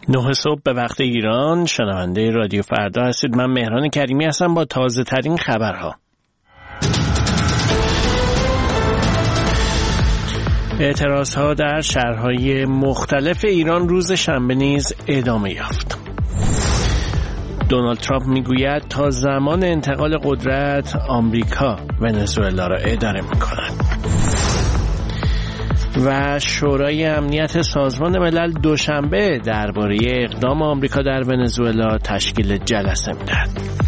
9 صبح به وقت ایران شنونده رادیو فردا هستید. من مهران کریمی هستم با تازه ترین خبرها. اعتراضها در شهرهای مختلف ایران روز شنبه نیز ادامه یافت. دونالد ترامپ میگوید تا زمان انتقال قدرت آمریکا ونزوئلا را اداره میکند. و شورای امنیت سازمان ملل دوشنبه درباره اقدام آمریکا در ونزوئلا تشکیل جلسه می‌دهد.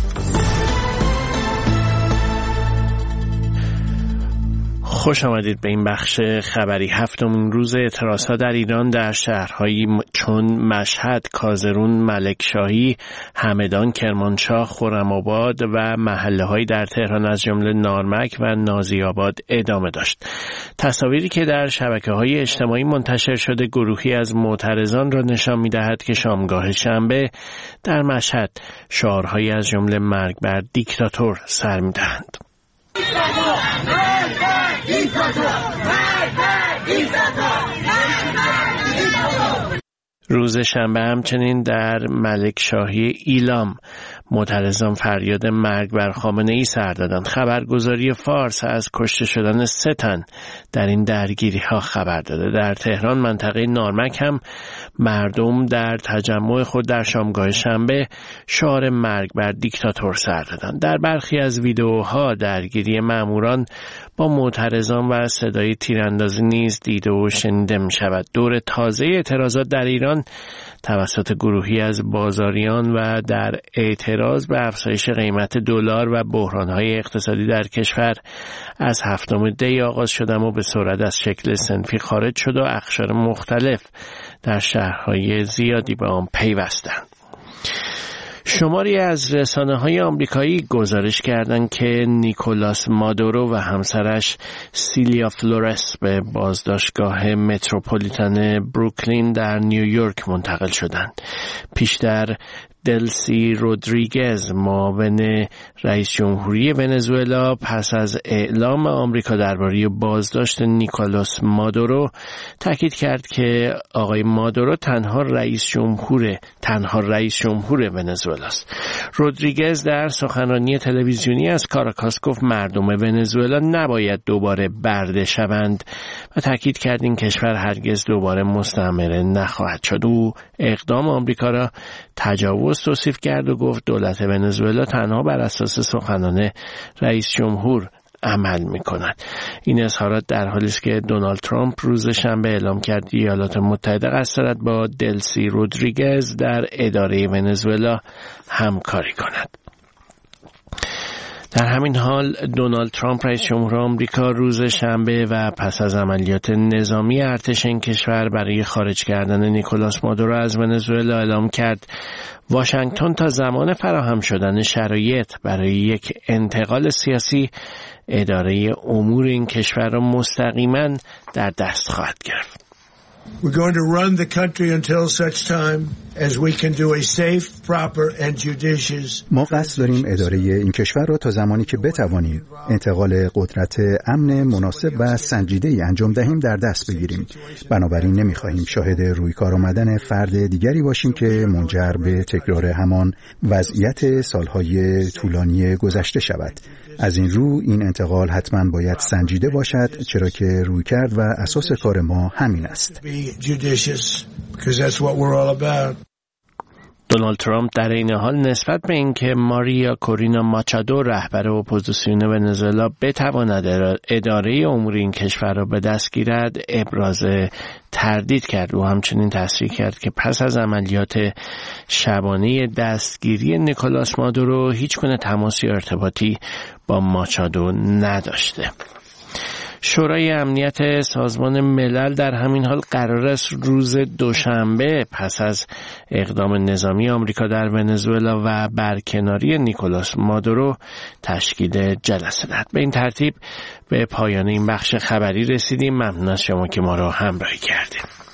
خوش آمدید به این بخش خبری. هفتمین روز اعتراضات در ایران در شهرهایی چون مشهد، کازرون، ملکشاهی، همدان، کرمانشاه، خرم‌آباد و محله‌هایی در تهران از جمله نارمک و نازی‌آباد ادامه داشت. تصاویری که در شبکه‌های اجتماعی منتشر شده گروهی از معترضان را نشان می‌دهد که شامگاه شنبه در مشهد شعارهایی از جمله مرگ بر دیکتاتور سر می‌دهند. روز شنبه همچنین در ملکشاهی ایلام معترضان فریاد مرگ بر خامنه‌ای سر دادند. خبرگزاری فارس از کشته شدن 3 تن در این درگیری‌ها خبر داده. در تهران منطقه نارمک هم مردم در تجمع خود در شامگاه شنبه شعار مرگ بر دیکتاتور سر دادند. در برخی از ویدئوها درگیری ماموران با معترضان و صدای تیراندازی نیز دیده و شنیده می شود. دور تازه اعتراضات در ایران توسط گروهی از بازاریان و در اعتراض به افزایش قیمت دلار و بحران‌های اقتصادی در کشور از 7 دی آغاز شده و به سرعت از شکل صنفی خارج شد و اقشار مختلف در شهرهای زیادی به آن پیوستند. شماری از رسانه‌های آمریکایی گزارش کردند که نیکولاس مادورو و همسرش سیلیا فلورس به بازداشتگاه متروپولیتن بروکلین در نیویورک منتقل شدند. پیشتر دلسی رودریگز معاون رئیس جمهوری ونزوئلا پس از اعلام آمریکا درباره بازداشت نیکولاس مادورو تاکید کرد که آقای مادورو تنها رئیس جمهور ونزوئلا است. رودریگز در سخنرانی تلویزیونی از کاراکاس گفت مردم ونزوئلا نباید دوباره برده شوند و تاکید کرد این کشور هرگز دوباره مستعمره نخواهد شد. او اقدام آمریکا را تجاوز توصیف کرد و گفت دولت ونزوئلا تنها بر اساس سخنان رئیس جمهور عمل می‌کند. این اظهارات در حالی است که دونالد ترامپ روز شنبه اعلام کرد ایالات متحده قصد دارد با دلسی رودریگز در اداره ونزوئلا همکاری کند. در همین حال دونالد ترامپ رئیس جمهور آمریکا روز شنبه و پس از عملیات نظامی ارتش این کشور برای خارج کردن نیکولاس مادورو از ونزوئلا اعلام کرد واشنگتن تا زمان فراهم شدن شرایط برای یک انتقال سیاسی اداره امور این کشور را مستقیما در دست خواهد گرفت. We're going to run the country until such time as we can do a safe, proper and judicious. ما قصد داریم اداره این کشور را تا زمانی که بتوانیم انتقال قدرت امن، مناسب و سنجیده‌ای انجام دهیم در دست بگیریم. بنابراین نمی‌خواهیم شاهد رویکار آمدن فرد دیگری باشیم که منجر به تکرار همان وضعیت سالهای طولانی گذشته شود. از این رو این انتقال حتما باید سنجیده باشد، چرا که رویکرد و اساس کار ما همین است. دونالد ترامپ در این حال نسبت به اینکه ماریا کورینا ماچادو رهبر اپوزیسیون ونزوئلا بتواند اداره امور این کشور را به دست گیرد ابراز تردید کرد. او همچنین تصریح کرد که پس از عملیات شبانه دستگیری نیکولاس مادورو هیچگونه تماس یا ارتباطی با ماچادو نداشته. شورای امنیت سازمان ملل در همین حال قرار است روز دوشنبه پس از اقدام نظامی آمریکا در ونزوئلا و برکناری نیکولاس مادورو تشکیل جلسه دهد. به این ترتیب به پایان این بخش خبری رسیدیم. ممنون از شما که ما را همراهی کردید.